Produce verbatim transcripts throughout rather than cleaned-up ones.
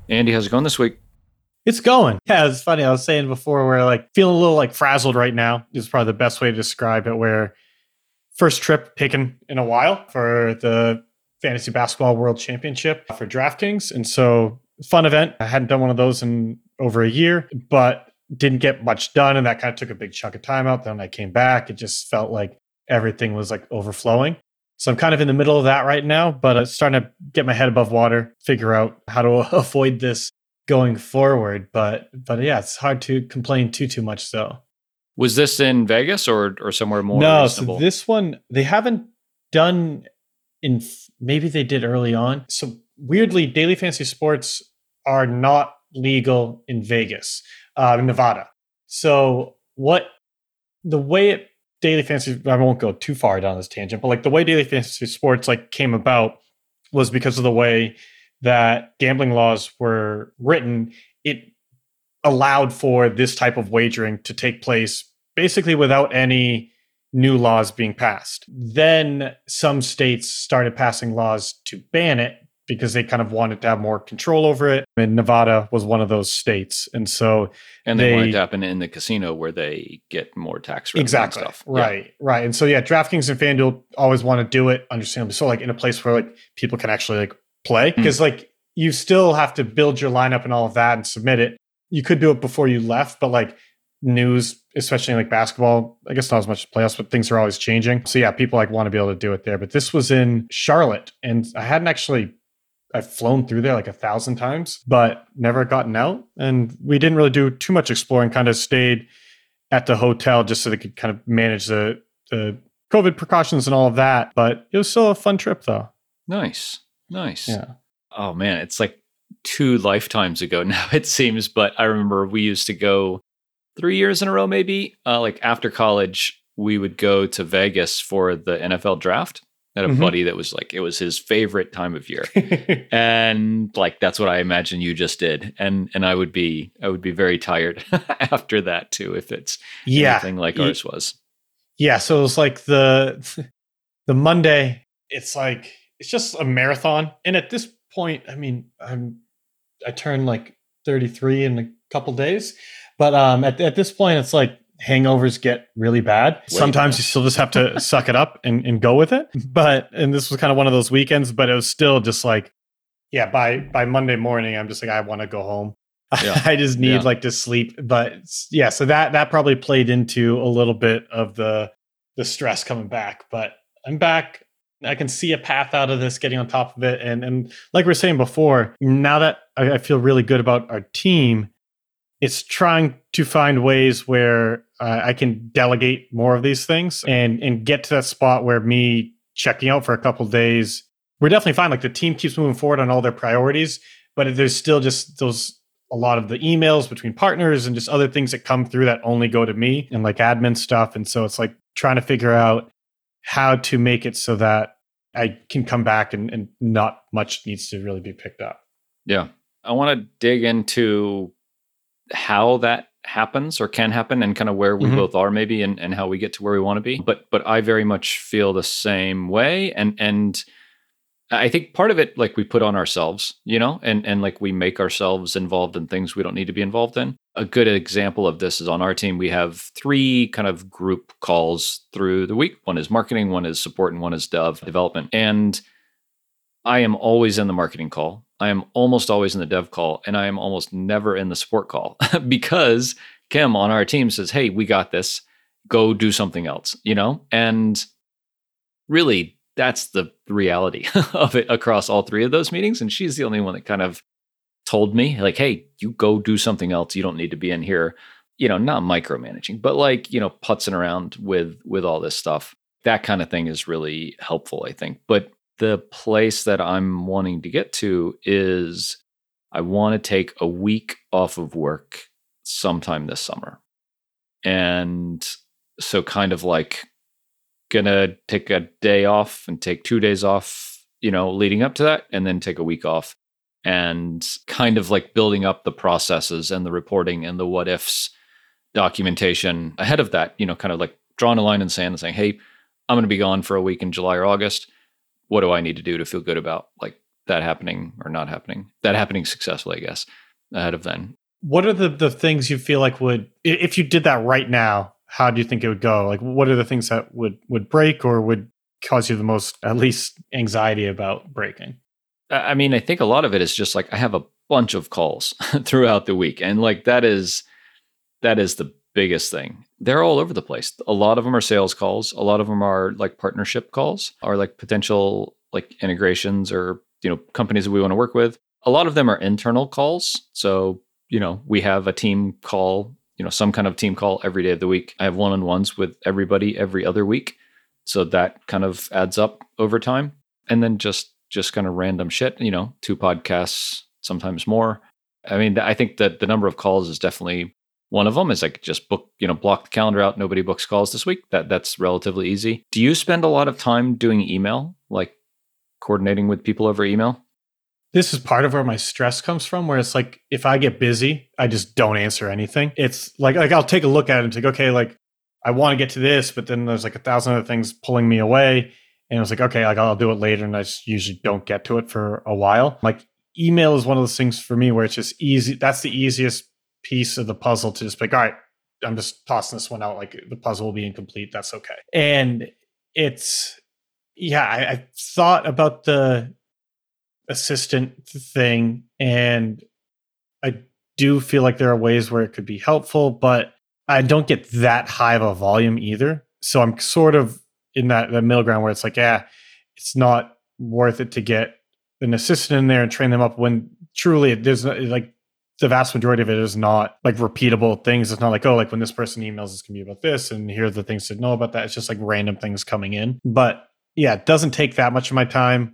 Andy, how's it going this week? It's going. Yeah, it's funny. I was saying before, we're like feeling a little like frazzled right now is probably the best way to describe it. Where first trip taken in a while for the Fantasy Basketball World Championship for DraftKings. And so fun event. I hadn't done one of those in over a year, but didn't get much done. And that kind of took a big chunk of time out. Then I came back. It just felt like everything was like overflowing. So I'm kind of in the middle of that right now, but I'm starting to get my head above water, figure out how to avoid this going forward. But but yeah, it's hard to complain too, too much so. Was this in Vegas or or somewhere more No, reasonable? so this one, they haven't done in, maybe they did early on. So weirdly, daily fantasy sports are not legal in Vegas, uh, in Nevada. So what, the way it, daily fantasy, I won't go too far down this tangent, but like the way daily fantasy sports like came about was because of the way that gambling laws were written. It allowed for this type of wagering to take place basically without any new laws being passed. Then some states started passing laws to ban it because they kind of wanted to have more control over it. And Nevada was one of those states. And so and they, they wanted to happen in the casino where they get more tax revenue exactly, and stuff. Right, yeah. right. And so yeah, DraftKings and FanDuel always want to do it, understandably. So like in a place where like people can actually like play, because mm. like you still have to build your lineup and all of that and submit it. You could do it before you left, but like news, especially in like basketball, I guess not as much playoffs, but things are always changing. So yeah, people like want to be able to do it there. But this was in Charlotte, and I hadn't actually, I've flown through there like a thousand times, but never gotten out. And we didn't really do too much exploring, kind of stayed at the hotel just so they could kind of manage the, the COVID precautions and all of that. But it was still a fun trip though. Nice. Nice. Yeah. Oh man, it's like two lifetimes ago now, it seems. But I remember we used to go three years in a row, maybe. Uh, like after college, we would go to Vegas for the N F L draft. I had a mm-hmm. buddy that was like, it was his favorite time of year. And like, that's what I imagine you just did. And and I would be, I would be very tired after that too, if it's yeah. anything like ours was. Yeah. So it was like the, the Monday, it's like, it's just a marathon. And at this point, I mean, I'm, I turned like thirty-three in a couple days, but um, at, at this point, it's like hangovers get really bad. Wait, Sometimes yeah. you still just have to suck it up and, and go with it. But, and this was kind of one of those weekends, but it was still just like, yeah, by, by Monday morning, I'm just like, I want to go home. Yeah. I just need yeah. like to sleep. But yeah, so that, that probably played into a little bit of the, the stress coming back, but I'm back. I can see a path out of this, getting on top of it. And and like we were saying before, now that I, I feel really good about our team, it's trying to find ways where uh, I can delegate more of these things and and get to that spot where me checking out for a couple of days, we're definitely fine. Like the team keeps moving forward on all their priorities, but there's still just those, a lot of the emails between partners and just other things that come through that only go to me and like admin stuff. And so it's like trying to figure out how to make it so that I can come back and, and not much needs to really be picked up. Yeah. I want to dig into how that happens or can happen and kind of where we mm-hmm. both are maybe and, and how we get to where we want to be. But but I very much feel the same way. And and I think part of it, like we put on ourselves, you know, and, and like we make ourselves involved in things we don't need to be involved in. A good example of this is on our team. We have three kind of group calls through the week. One is marketing, one is support, and one is dev development. And I am always in the marketing call. I am almost always in the dev call, and I am almost never in the support call because Kim on our team says, hey, we got this. Go do something else, you know? And really, that's the reality of it across all three of those meetings. And she's the only one that kind of told me like, hey, you go do something else. You don't need to be in here, you know, not micromanaging, but like, you know, putzing around with, with all this stuff. That kind of thing is really helpful, I think. But the place that I'm wanting to get to is I want to take a week off of work sometime this summer. And so kind of like, gonna take a day off and take two days off, you know, leading up to that, and then take a week off and kind of like building up the processes and the reporting and the what ifs documentation ahead of that, you know, kind of like drawing a line in the sand and saying, hey, I'm going to be gone for a week in July or August. What do I need to do to feel good about like that happening or not happening, that happening successfully, I guess, ahead of then. What are the, the things you feel like would, if you did that right now, how do you think it would go? Like, what are the things that would, would break or would cause you the most, at least, anxiety about breaking? I mean, I think a lot of it is just like I have a bunch of calls throughout the week. And like that is, that is the biggest thing. They're all over the place. A lot of them are sales calls. A lot of them are like partnership calls or like potential like integrations or, you know, companies that we want to work with. A lot of them are internal calls. So, you know, we have a team call, you know, some kind of team call every day of the week. I have one-on-ones with everybody every other week. So that kind of adds up over time. And then just, just kind of random shit, you know, two podcasts, sometimes more. I mean, I think that the number of calls is definitely one of them. Is like just book, you know, block the calendar out. Nobody books calls this week. That that's relatively easy. Do you spend a lot of time doing email, like coordinating with people over email? This is part of where my stress comes from, where it's like, if I get busy, I just don't answer anything. It's like, like I'll take a look at it and think, okay, like I want to get to this, but then there's like a thousand other things pulling me away. And I was like, okay, like I'll do it later. And I just usually don't get to it for a while. Like email is one of those things for me where it's just easy. That's the easiest piece of the puzzle to just be like, all right, I'm just tossing this one out. Like the puzzle will be incomplete. That's okay. And it's, yeah, I, I thought about the assistant thing, and I do feel like there are ways where it could be helpful, but I don't get that high of a volume either. So I'm sort of in that, that middle ground where it's like, yeah, it's not worth it to get an assistant in there and train them up when truly there's like the vast majority of it is not like repeatable things. It's not like, oh, like when this person emails, it's gonna be about this, and here are the things to know about that. It's just like random things coming in. But yeah, it doesn't take that much of my time.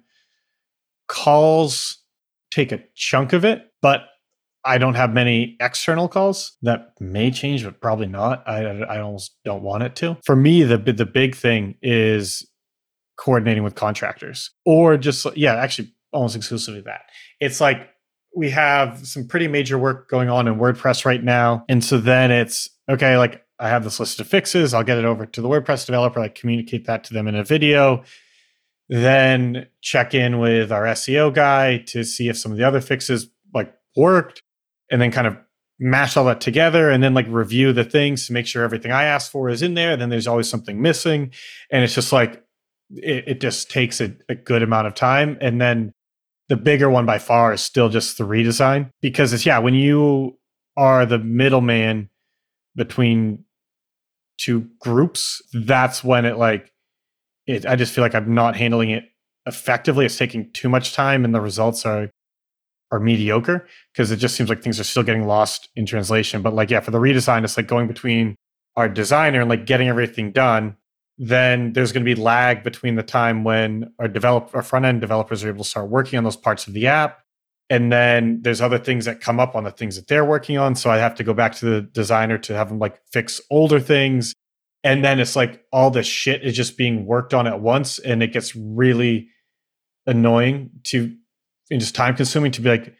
Calls take a chunk of it, but I don't have many external calls. That may change, but probably not. I I almost don't want it to. For me, the the big thing is coordinating with contractors, or just yeah, actually almost exclusively that. It's like we have some pretty major work going on in WordPress right now, and so then it's okay. Like I have this list of fixes. I'll get it over to the WordPress developer. Like communicate that to them in a video. Then check in with our S E O guy to see if some of the other fixes like worked, and then kind of mash all that together and then like review the things to make sure everything I asked for is in there. Then there's always something missing. And it's just like, it, it just takes a, a good amount of time. And then the bigger one by far is still just the redesign, because it's, yeah, when you are the middleman between two groups, that's when it like, It, I just feel like I'm not handling it effectively. It's taking too much time, and the results are are mediocre because it just seems like things are still getting lost in translation. But like, yeah, for the redesign, it's like going between our designer and like getting everything done. Then there's going to be lag between the time when our develop our front end developers are able to start working on those parts of the app, and then there's other things that come up on the things that they're working on. So I have to go back to the designer to have them like fix older things. And then it's like all this shit is just being worked on at once, and it gets really annoying to and just time consuming to be like,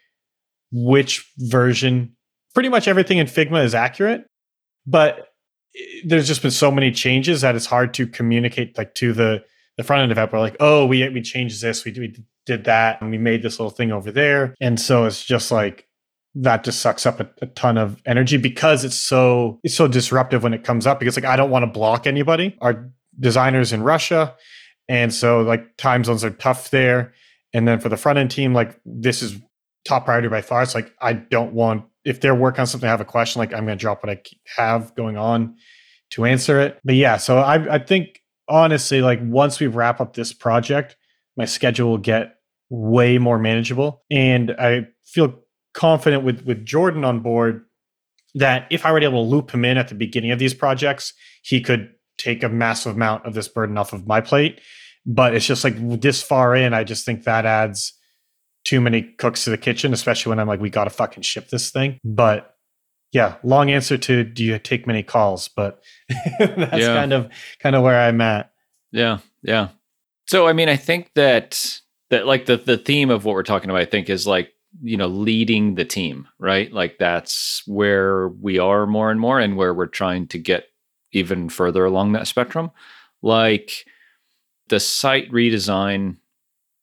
which version? Pretty much everything in Figma is accurate, but there's just been so many changes that it's hard to communicate like to the the front end developer. Like, oh, we we changed this, we we did that, and we made this little thing over there, and so it's just like. That just sucks up a, a ton of energy because it's so it's so disruptive when it comes up, because like I don't want to block anybody. Our designers in Russia, and so like time zones are tough there. And then for the front end team, like this is top priority by far. It's like I don't want, if they're working on something, I have a question, like I'm going to drop what I have going on to answer it. But yeah, so I I think honestly, like once we wrap up this project, my schedule will get way more manageable, and I feel confident with with Jordan on board that if I were able to loop him in at the beginning of these projects, he could take a massive amount of this burden off of my plate. But it's just like this far in, I just think that adds too many cooks to the kitchen, especially when I'm like, we got to fucking ship this thing. But yeah, long answer to, do you take many calls? But that's yeah. kind of kind of where I'm at. Yeah, yeah. So I mean, I think that that like the the theme of what we're talking about, I think, is like, you know, leading the team, right? Like that's where we are more and more, and where we're trying to get even further along that spectrum. Like the site redesign,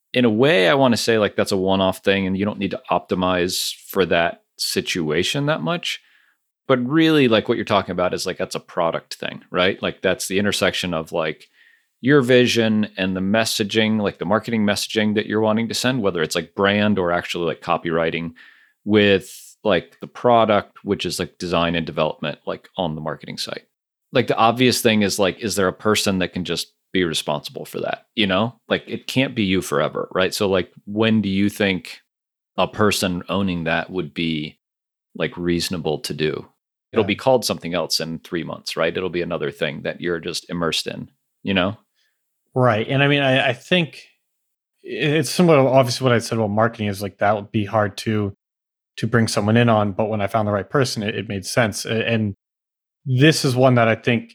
in a way, I want to say like that's a one-off thing and you don't need to optimize for that situation that much. But really, like what you're talking about is like that's a product thing, right? Like that's the intersection of like your vision and the messaging, like the marketing messaging that you're wanting to send, whether it's like brand or actually like copywriting, with like the product, which is like design and development, like on the marketing site. Like the obvious thing is like, is there a person that can just be responsible for that? You know, like it can't be you forever, right? So like, when do you think a person owning that would be like reasonable to do? It'll Yeah. be called something else in three months, right? It'll be another thing that you're just immersed in, you know? Right. And I mean, I, I think it's similar to obviously what I said about marketing is like that would be hard to to bring someone in on. But when I found the right person, it, it made sense. A- And this is one that I think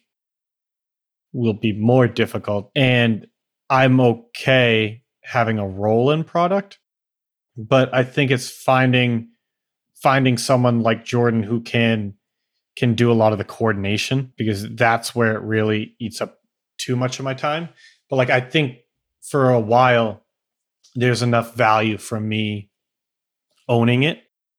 will be more difficult. And I'm okay having a role in product, but I think it's finding finding someone like Jordan who can can do a lot of the coordination, because that's where it really eats up too much of my time. But like I think for a while there's enough value from me owning it,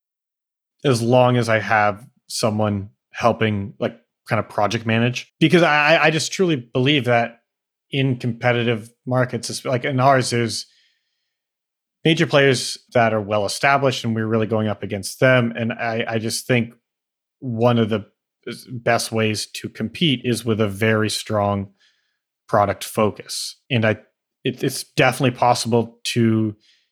as long as I have someone helping like kind of project manage. Because I, I just truly believe that in competitive markets, it's like in ours, there's major players that are well established and we're really going up against them. And I, I just think one of the best ways to compete is with a very strong product focus. And I it, it's definitely possible to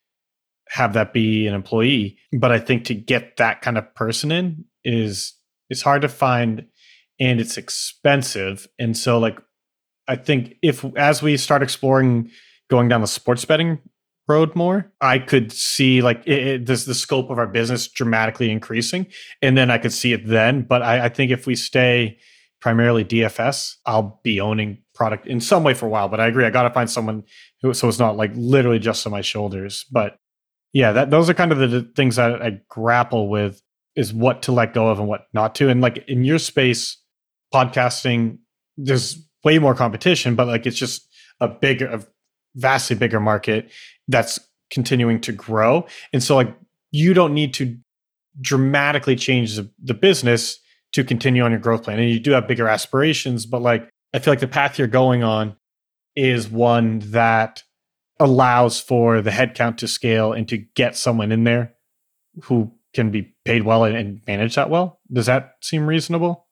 have that be an employee, but I think to get that kind of person in is it's hard to find and it's expensive. And so like I think if as we start exploring going down the sports betting road more, I could see like it, it, this the scope of our business dramatically increasing, and then I could see it then. But I, I think if we stay primarily D F S, I'll be owning product in some way for a while. But I agree, I got to find someone who so it's not like literally just on my shoulders. But yeah, that those are kind of the, the things that I grapple with, is what to let go of and what not to. And like in your space, podcasting, there's way more competition, but like it's just a bigger, a vastly bigger market that's continuing to grow. And so like you don't need to dramatically change the, the business to continue on your growth plan. And you do have bigger aspirations, but like I feel like the path you're going on is one that allows for the headcount to scale and to get someone in there who can be paid well and, and manage that well. Does that seem reasonable?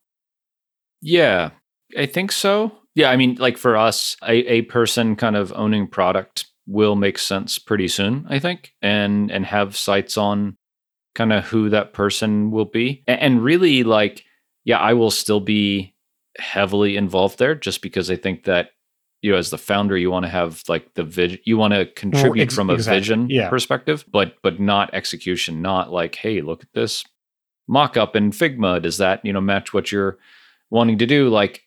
Yeah, I think so. Yeah, I mean, like for us, a, a person kind of owning product will make sense pretty soon, I think, and and have sights on kind of who that person will be. And, and really, like, yeah, I will still be heavily involved there, just because I think that, you know, as the founder, you want to have like the vision, you want to contribute ex- from a exactly. vision Yeah. perspective, but but not execution. Not like, hey, look at this mock-up in Figma. Does that, you know, match what you're wanting to do? Like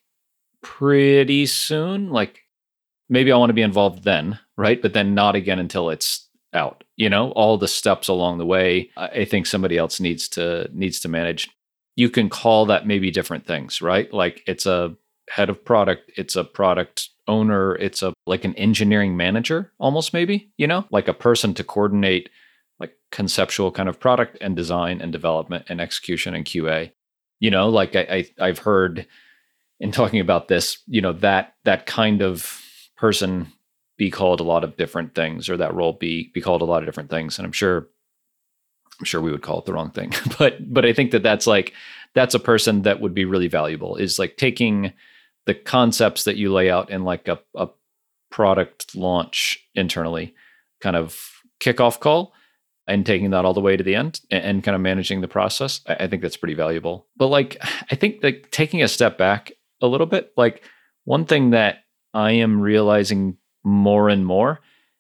pretty soon, like maybe I want to be involved then, right? But then not again until it's out. You know, all the steps along the way, I I think somebody else needs to needs to manage. You can call that maybe different things, right? Like it's a head of product, it's a product owner, it's a like an engineering manager almost, maybe, you know, like a person to coordinate like conceptual kind of product and design and development and execution and Q A. You know, like I, I I've heard in talking about this, you know, that that kind of person be called a lot of different things, or that role be be called a lot of different things. And I'm sure I'm sure we would call it the wrong thing, but but I think that that's like that's a person that would be really valuable, is like taking the concepts that you lay out in like a, a product launch internally kind of kickoff call and taking that all the way to the end and, and kind of managing the process. I, I think that's pretty valuable. But like, I think like taking a step back a little bit, like one thing that I am realizing more and more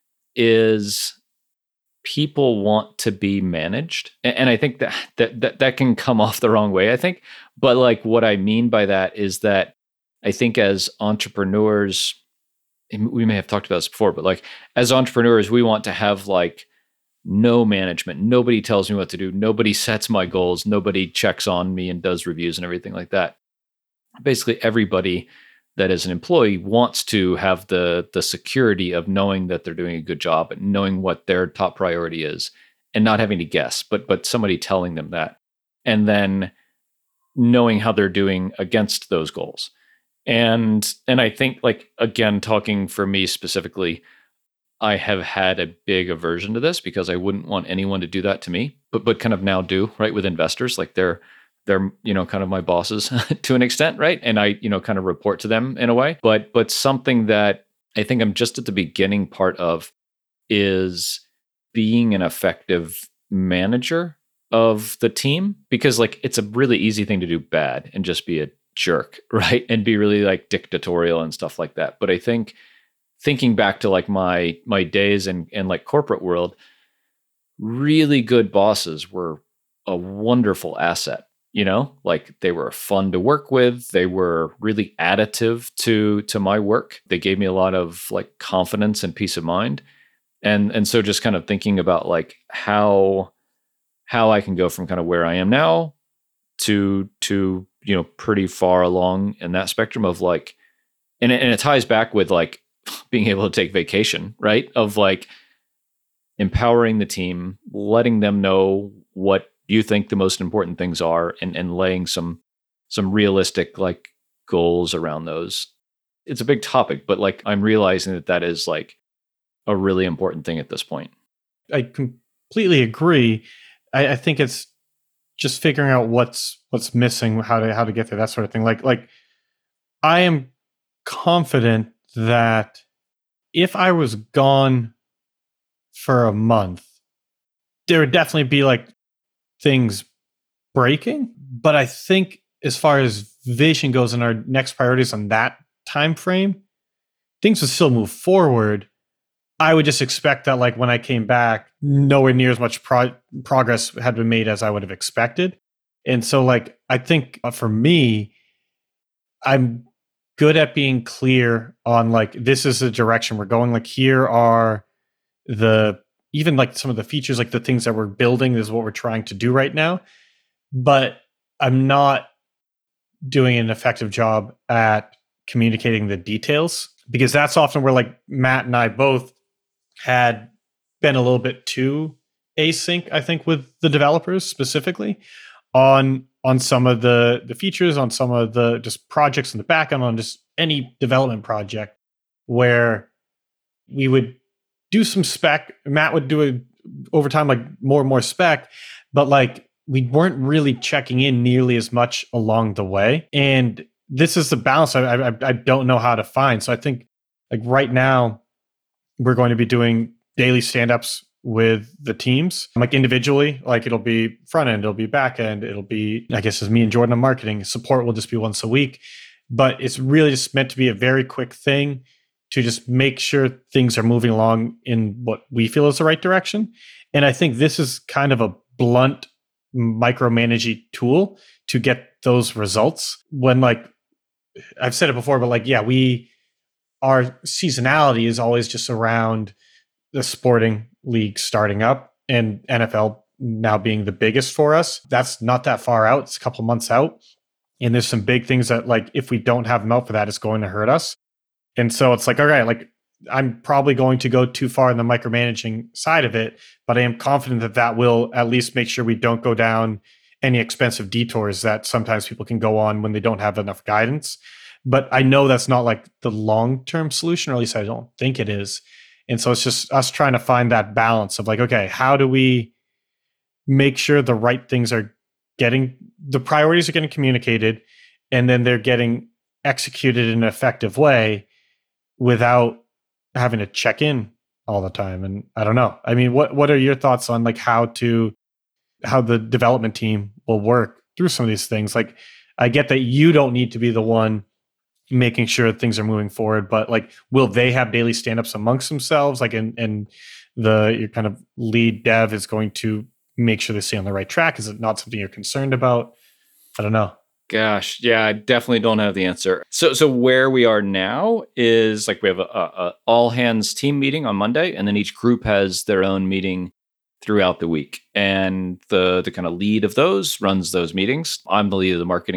is people want to be managed. And, and I think that, that that that can come off the wrong way, I think. But like what I mean by that is that I think as entrepreneurs, and we may have talked about this before, but like as entrepreneurs, we want to have like no management. Nobody tells me what to do. Nobody sets my goals. Nobody checks on me and does reviews and everything like that. Basically, everybody that as an employee wants to have the the security of knowing that they're doing a good job and knowing what their top priority is and not having to guess, but but somebody telling them that. And then knowing how they're doing against those goals. And and I think, like, again, talking for me specifically, I have had a big aversion to this because I wouldn't want anyone to do that to me, but but kind of now do, right, with investors. Like they're they're, you know, kind of my bosses to an extent, right? And I, you know, kind of report to them in a way. But but something that I think I'm just at the beginning part of is being an effective manager of the team, because like it's a really easy thing to do bad and just be a jerk, right? And be really like dictatorial and stuff like that. But I think thinking back to like my my days in, in like corporate world, really good bosses were a wonderful asset. You know, like they were fun to work with. They were really additive to to my work. They gave me a lot of like confidence and peace of mind. And and so just kind of thinking about like how how I can go from kind of where I am now to to you know pretty far along in that spectrum of like, and it, and it ties back with like being able to take vacation, right? Of like empowering the team, letting them know what you think the most important things are, and, and laying some some realistic like goals around those. It's a big topic, but like I'm realizing that that is like a really important thing at this point. I completely agree. I, I think it's just figuring out what's what's missing, how to how to get there, that sort of thing. Like like I am confident that if I was gone for a month, there would definitely be like things breaking. But I think as far as vision goes and our next priorities on that time frame, things would still move forward. I would just expect that like when I came back, nowhere near as much pro- progress had been made as I would have expected. And so like, I think for me, I'm good at being clear on like, this is the direction we're going. Like here are the, even like some of the features, like the things that we're building, this is what we're trying to do right now. But I'm not doing an effective job at communicating the details, because that's often where like Matt and I both had been a little bit too async, I think, with the developers specifically on on some of the the features, on some of the just projects in the backend, on just any development project, where we would do some spec. Matt would do it over time, like more and more spec, but like we weren't really checking in nearly as much along the way. And this is the balance I, I, I don't know how to find. So I think like right now we're going to be doing daily stand-ups with the teams, like individually, like it'll be front end, it'll be back end, it'll be, I guess, as me and Jordan on marketing. Support will just be once a week, but it's really just meant to be a very quick thing to just make sure things are moving along in what we feel is the right direction. And I think this is kind of a blunt micromanaging tool to get those results when, like, I've said it before, but like, yeah, we, our seasonality is always just around the sporting league starting up and N F L now being the biggest for us. That's not that far out. It's a couple months out. And there's some big things that, like, if we don't have them out for that, it's going to hurt us. And so it's like, all right, like I'm probably going to go too far in the micromanaging side of it, but I am confident that that will at least make sure we don't go down any expensive detours that sometimes people can go on when they don't have enough guidance. But I know that's not like the long-term solution, or at least I don't think it is. And so it's just us trying to find that balance of like, okay, how do we make sure the right things are getting, the priorities are getting communicated, and then they're getting executed in an effective way without having to check in all the time. And I don't know. I mean, what what are your thoughts on like how to, how the development team will work through some of these things? Like, I get that you don't need to be the one making sure things are moving forward, but like, will they have daily stand-ups amongst themselves? Like, and, and the, your kind of lead dev is going to make sure they stay on the right track. Is it not something you're concerned about? I don't know. Gosh, yeah, I definitely don't have the answer. So, so where we are now is like we have a, a, a all hands team meeting on Monday, and then each group has their own meeting throughout the week. And the the kind of lead of those runs those meetings. I'm the lead of the marketing group,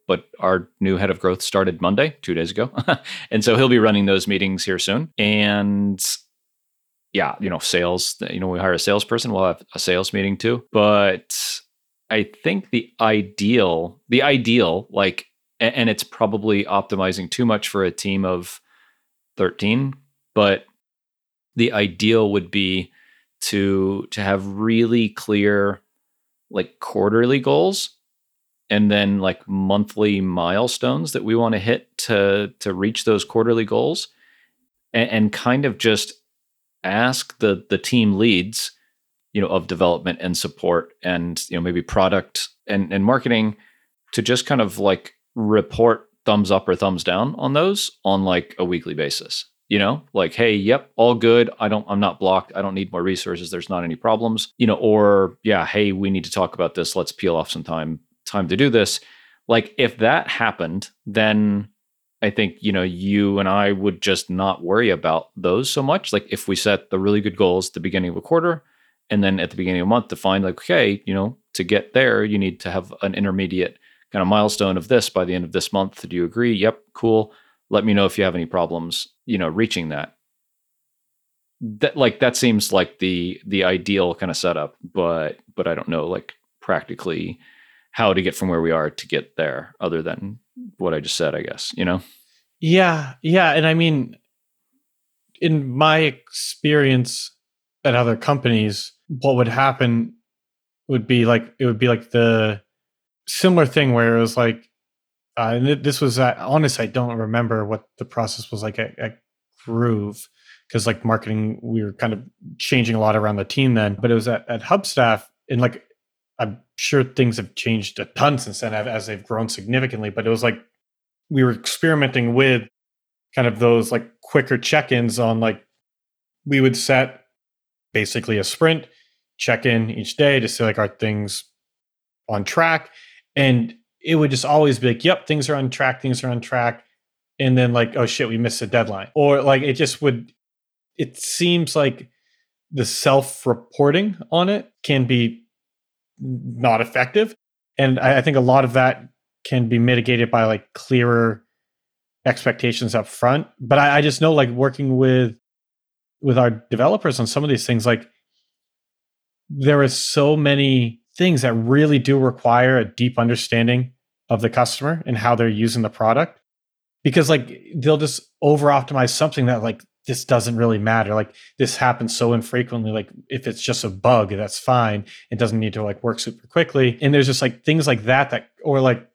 but our new head of growth started Monday, two days ago. And so he'll be running those meetings here soon. And yeah, you know, sales, you know, we hire a salesperson, we'll have a sales meeting too. But I think the ideal, the ideal, like, and it's probably optimizing too much for a team of thirteen, but the ideal would be to to have really clear like quarterly goals and then like monthly milestones that we want to hit to to reach those quarterly goals, and, and kind of just ask the the team leads, you know, of development and support and, you know, maybe product and, and marketing to just kind of like report thumbs up or thumbs down on those on like a weekly basis. You know, like, hey, yep, all good. I don't, I'm not blocked. I don't need more resources. There's not any problems, you know, or yeah, hey, we need to talk about this. Let's peel off some time, time to do this. Like if that happened, then I think, you know, you and I would just not worry about those so much. Like if we set the really good goals at the beginning of a quarter and then at the beginning of a month define like, okay, you know, to get there, you need to have an intermediate kind of milestone of this by the end of this month. Do you agree? Yep, cool. Let me know if you have any problems, you know, reaching that. That like that seems like the the ideal kind of setup, but but I don't know like practically how to get from where we are to get there, other than what I just said, I guess, you know? Yeah, yeah, and I mean, in my experience at other companies, what would happen would be like it would be like the similar thing where it was like. Uh, and this was at, honestly, I don't remember what the process was like at, at Groove, because like marketing, we were kind of changing a lot around the team then. But it was at, at Hubstaff, and like I'm sure things have changed a ton since then as they've grown significantly. But it was like we were experimenting with kind of those like quicker check-ins on like we would set basically a sprint check-in each day to see like are things on track, and it would just always be like, yep, things are on track, things are on track. And then like, oh shit, we missed a deadline. Or like it just would, it seems like the self-reporting on it can be not effective. And I, I think a lot of that can be mitigated by like clearer expectations up front. But I, I just know like working with with our developers on some of these things, like there are so many things that really do require a deep understanding of the customer and how they're using the product, because like they'll just over optimize something that like this doesn't really matter. Like this happens so infrequently. Like if it's just a bug, that's fine. It doesn't need to like work super quickly. And there's just like things like that, that, or like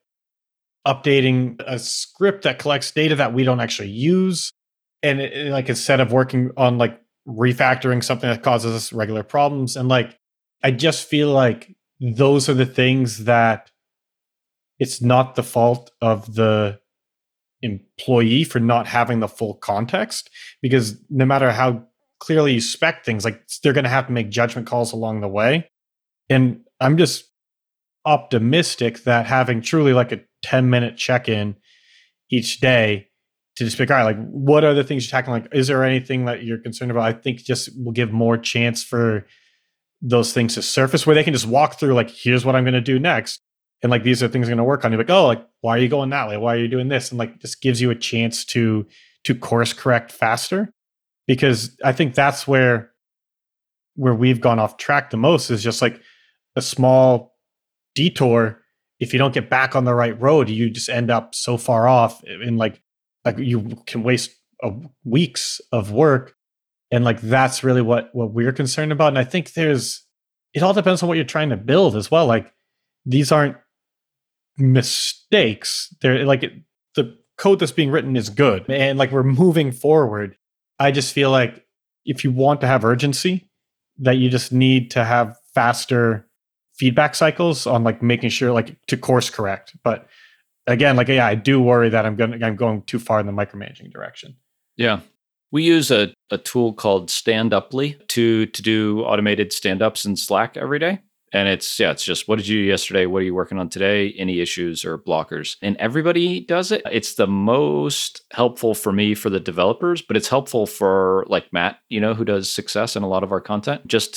updating a script that collects data that we don't actually use. And it, it, like instead of working on like refactoring something that causes us regular problems. And like, I just feel like those are the things that it's not the fault of the employee for not having the full context, because no matter how clearly you spec things, like they're going to have to make judgment calls along the way. And I'm just optimistic that having truly like a ten minute check-in each day to just pick, all right, like what are the things you're tackling? Like, is there anything that you're concerned about? I think just will give more chance for those things to surface where they can just walk through like, here's what I'm going to do next. And like, these are things I'm going to work on. You're like, oh, like, why are you going that way? Why are you doing this? And like, just gives you a chance to, to course correct faster, because I think that's where, where we've gone off track the most is just like a small detour. If you don't get back on the right road, you just end up so far off, and like, like you can waste a, weeks of work. And like, that's really what, what we're concerned about. And I think there's, it all depends on what you're trying to build as well. Like these aren't mistakes. They're like, it, the code that's being written is good. And like, we're moving forward. I just feel like if you want to have urgency, that you just need to have faster feedback cycles on like making sure like to course correct. But again, like, yeah, I do worry that I'm going I'm going too far in the micromanaging direction. Yeah. We use a, a tool called Stand-Uply to to do automated stand-ups in Slack every day. And it's, yeah, it's just, what did you do yesterday? What are you working on today? Any issues or blockers? And everybody does it. It's the most helpful for me for the developers, but it's helpful for like Matt, you know, who does success in a lot of our content, just to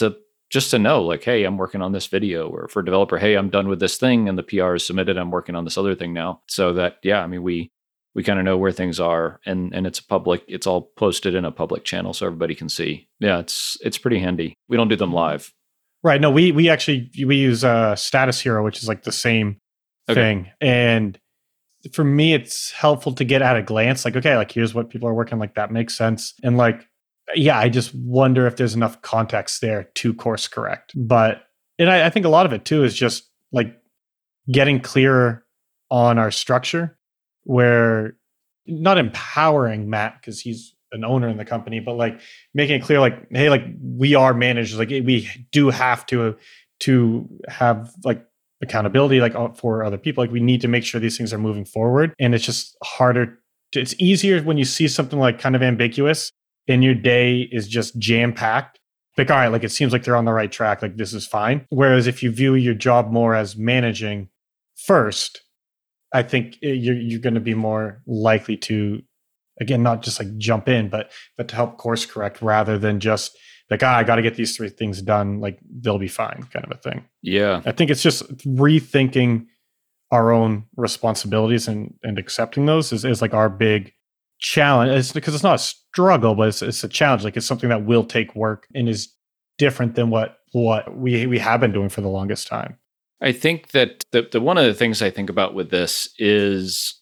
just to know like, hey, I'm working on this video, or for a developer, hey, I'm done with this thing and the P R is submitted. I'm working on this other thing now. So that, yeah, I mean, we, we kind of know where things are, and, and it's public, it's all posted in a public channel so everybody can see. Yeah, it's, it's pretty handy. We don't do them live. Right. No, we, we actually, we use uh, Status Hero, which is like the same okay. thing. And for me, it's helpful to get at a glance, like, okay, like here's what people are working, like that makes sense. And like, yeah, I just wonder if there's enough context there to course correct. But, and I, I think a lot of it too is just like getting clearer on our structure, where not empowering Matt because he's an owner in the company, but like making it clear, like, hey, like we are managers, like we do have to, to have like accountability, like for other people. Like we need to make sure these things are moving forward. And it's just harder. To, it's easier when you see something like kind of ambiguous and your day is just jam packed. Like, all right, like it seems like they're on the right track. Like this is fine. Whereas if you view your job more as managing first, I think you're you're going to be more likely to, again, not just like jump in, but but to help course correct rather than just like, ah, I got to get these three things done. Like they'll be fine, kind of a thing. Yeah, I think it's just rethinking our own responsibilities and and accepting those is, is like our big challenge. It's because it's not a struggle, but it's it's a challenge. Like it's something that will take work and is different than what what we we have been doing for the longest time. I think that the, the one of the things I think about with this is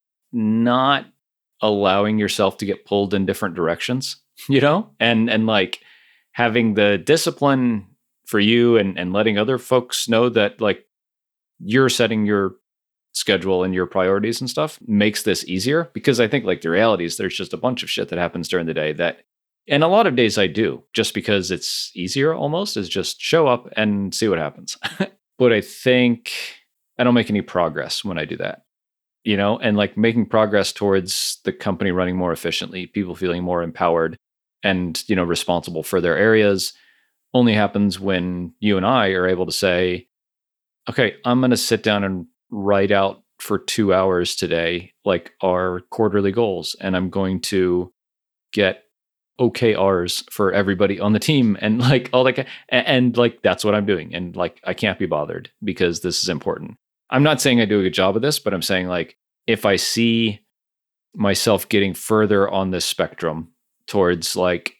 not allowing yourself to get pulled in different directions, you know, and and like having the discipline for you and, and letting other folks know that like you're setting your schedule and your priorities and stuff makes this easier. Because I think like the reality is there's just a bunch of shit that happens during the day that, and a lot of days I do just because it's easier almost, is just show up and see what happens. But I think I don't make any progress when I do that, you know, and like making progress towards the company running more efficiently, people feeling more empowered and, you know, responsible for their areas only happens when you and I are able to say, okay, I'm going to sit down and write out for two hours today, like our quarterly goals. And I'm going to get O K Rs for everybody on the team and like all that. And, and like, that's what I'm doing. And like, I can't be bothered because this is important. I'm not saying I do a good job of this, but I'm saying like, if I see myself getting further on this spectrum towards like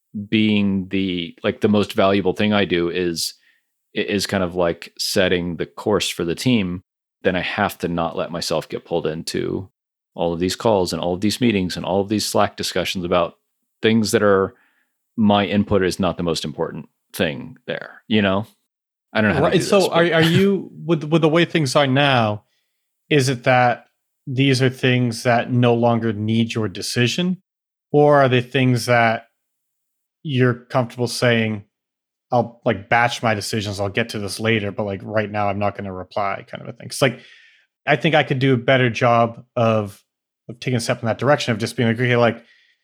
being the, like the most valuable thing I do is, is kind of like setting the course for the team, then I have to not let myself get pulled into all of these calls and all of these meetings and all of these Slack discussions about things that are my input is not the most important thing there, you know? I don't know how right. to do so this, are are you with with the way things are now, is it that these are things that no longer need your decision? Or are they things that you're comfortable saying, I'll like batch my decisions, I'll get to this later, but like right now I'm not going to reply, kind of a thing? It's like I think I could do a better job of of taking a step in that direction of just being like, okay, like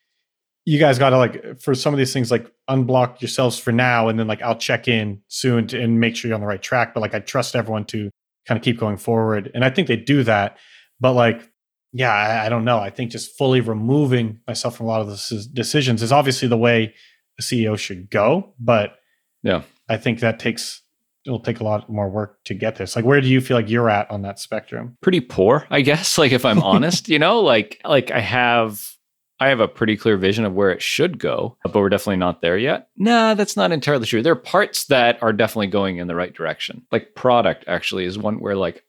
you guys got to like, for some of these things, like unblock yourselves for now. And then like, I'll check in soon to, and make sure you're on the right track. But like, I trust everyone to kind of keep going forward. And I think they do that. But like, yeah, I, I don't know. I think just fully removing myself from a lot of those decisions is obviously the way a C E O should go. But yeah, I think that takes, it'll take a lot more work to get there. So like, where do you feel like you're at on that spectrum? Pretty poor, I guess. Like if I'm honest, you know, like, like I have, I have a pretty clear vision of where it should go, but we're definitely not there yet. Nah, that's not entirely true. There are parts that are definitely going in the right direction. Like product actually is one where like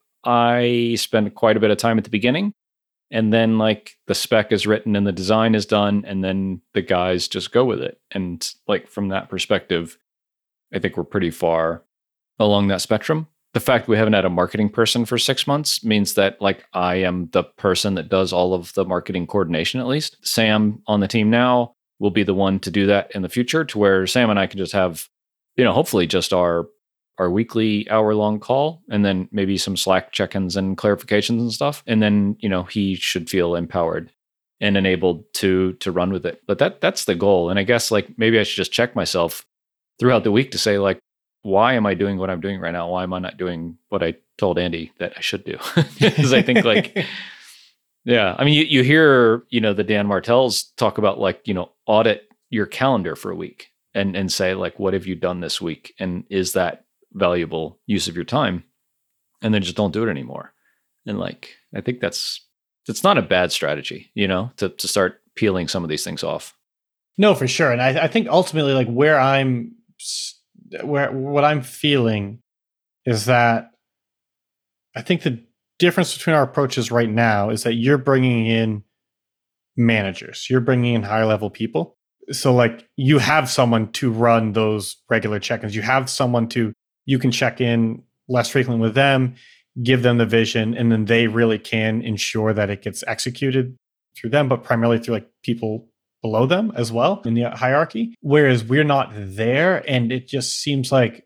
I spend quite a bit of time at the beginning, and then like the spec is written and the design is done, and then the guys just go with it. And like from that perspective, I think we're pretty far along that spectrum. The fact we haven't had a marketing person for six months means that like I am the person that does all of the marketing coordination, at least. Sam on the team now will be the one to do that in the future, to where Sam and I can just have, you know, hopefully just our our weekly hour long call, and then maybe some Slack check-ins and clarifications and stuff. And then, you know, he should feel empowered and enabled to to run with it. But that that's the goal. And I guess like maybe I should just check myself throughout the week to say like, why am I doing what I'm doing right now? Why am I not doing what I told Andy that I should do? Because I think like, yeah, I mean, you, you hear, you know, the Dan Martells talk about like, you know, audit your calendar for a week. and and say like, what have you done this week? And is that valuable use of your time? And then just don't do it anymore. And like, I think that's, it's not a bad strategy, you know, to, to start peeling some of these things off. No, for sure. And I, I think ultimately like where I'm, where, what I'm feeling is that I think the difference between our approaches right now is that you're bringing in managers, you're bringing in higher level people. So like you have someone to run those regular check-ins. You have someone to, you can check in less frequently with them, give them the vision, and then they really can ensure that it gets executed through them, but primarily through like people below them as well in the hierarchy. Whereas we're not there, and it just seems like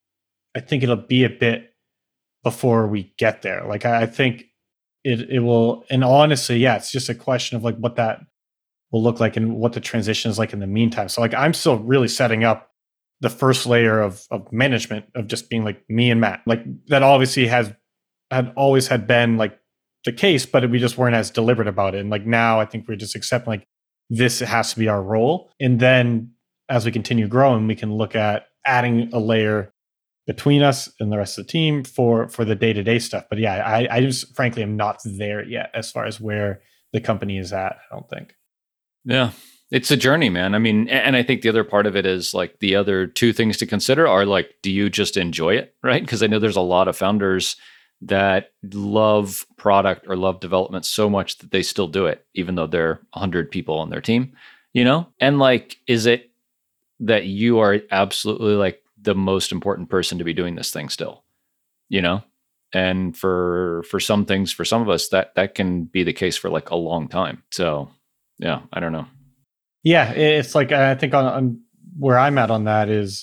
I think it'll be a bit before we get there. Like I think it it will, and honestly, yeah, it's just a question of like what that will look like and what the transition is like in the meantime. So like I'm still really setting up the first layer of of management of just being like me and Matt. Like that obviously has had always had been like the case, but we just weren't as deliberate about it. And like now I think we're just accepting like this has to be our role. And then as we continue growing, we can look at adding a layer between us and the rest of the team for for the day-to-day stuff. But yeah, I, I just frankly am not there yet as far as where the company is at, I don't think. Yeah. It's a journey, man. I mean, and I think the other part of it is like the other two things to consider are like, do you just enjoy it, right? Because I know there's a lot of founders that love product or love development so much that they still do it, even though there are one hundred people on their team, you know? And like, is it that you are absolutely like the most important person to be doing this thing still, you know? And for for some things, for some of us, that that can be the case for like a long time. So yeah, I don't know. Yeah, it's like I think on, on where I'm at on that is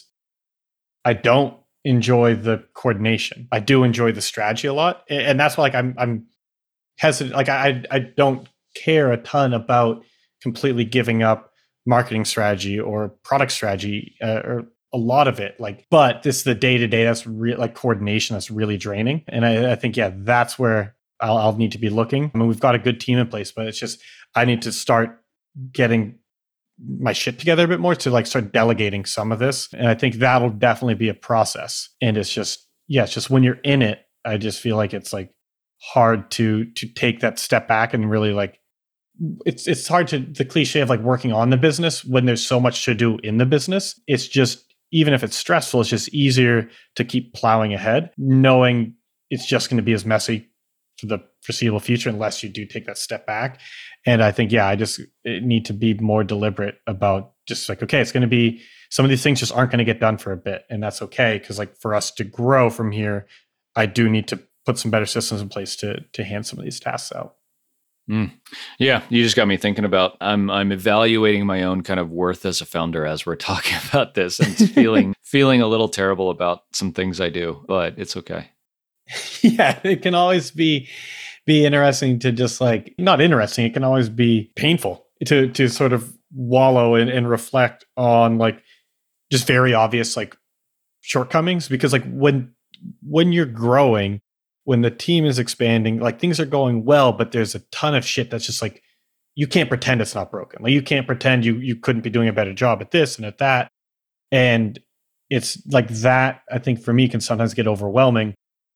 I don't enjoy the coordination. I do enjoy the strategy a lot, and that's why like I'm I'm hesitant. Like I I don't care a ton about completely giving up marketing strategy or product strategy uh, or a lot of it. Like, but this the day to day that's real like coordination that's really draining. And I, I think yeah, that's where I'll, I'll need to be looking. I mean, we've got a good team in place, but it's just I need to start getting my shit together a bit more to like start delegating some of this. And I think that'll definitely be a process. And it's just, yeah, it's just when you're in it, I just feel like it's like hard to to take that step back and really like it's it's hard to the cliche of like working on the business when there's so much to do in the business. It's just even if it's stressful, it's just easier to keep plowing ahead, knowing it's just going to be as messy for the foreseeable future unless you do take that step back. And I think, yeah, I just need to be more deliberate about just like, okay, it's going to be, some of these things just aren't going to get done for a bit. And that's okay. Cause like for us to grow from here, I do need to put some better systems in place to, to hand some of these tasks out. Mm. Yeah. You just got me thinking about, I'm, I'm evaluating my own kind of worth as a founder as we're talking about this and feeling, feeling a little terrible about some things I do, but it's okay. Yeah. It can always be, be interesting to just like, not interesting. It can always be painful to, to sort of wallow and, and reflect on like just very obvious, like shortcomings, because like when, when you're growing, when the team is expanding, like things are going well, but there's a ton of shit that's just like, you can't pretend it's not broken. Like you can't pretend you, you couldn't be doing a better job at this and at that. And it's like that, I think for me can sometimes get overwhelming.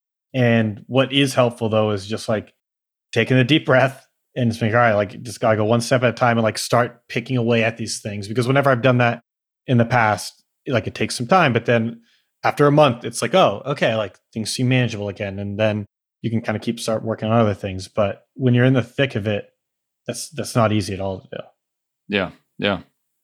And what is helpful though, is just like taking a deep breath and just being, all right, like just gotta go one step at a time and like start picking away at these things. Because whenever I've done that in the past, like it takes some time, but then after a month, it's like, oh, okay, like things seem manageable again. And then you can kind of keep start working on other things. But when you're in the thick of it, that's that's not easy at all to do. Yeah. Yeah.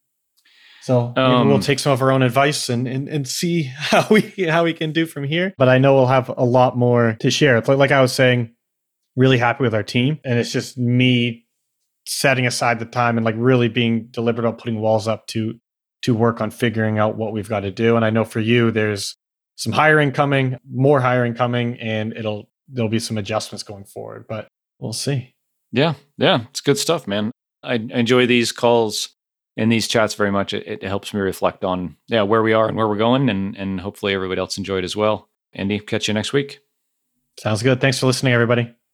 So maybe um, we'll take some of our own advice and, and and see how we how we can do from here. But I know we'll have a lot more to share. It's like, like I was saying, really happy with our team. And it's just me setting aside the time and like really being deliberate on putting walls up to to work on figuring out what we've got to do. And I know for you, there's some hiring coming, more hiring coming, and it'll there'll be some adjustments going forward, but we'll see. Yeah. Yeah. It's good stuff, man. I enjoy these calls and these chats very much. It, it helps me reflect on yeah where we are and where we're going, and and hopefully everybody else enjoyed as well. Andy, catch you next week. Sounds good. Thanks for listening, everybody.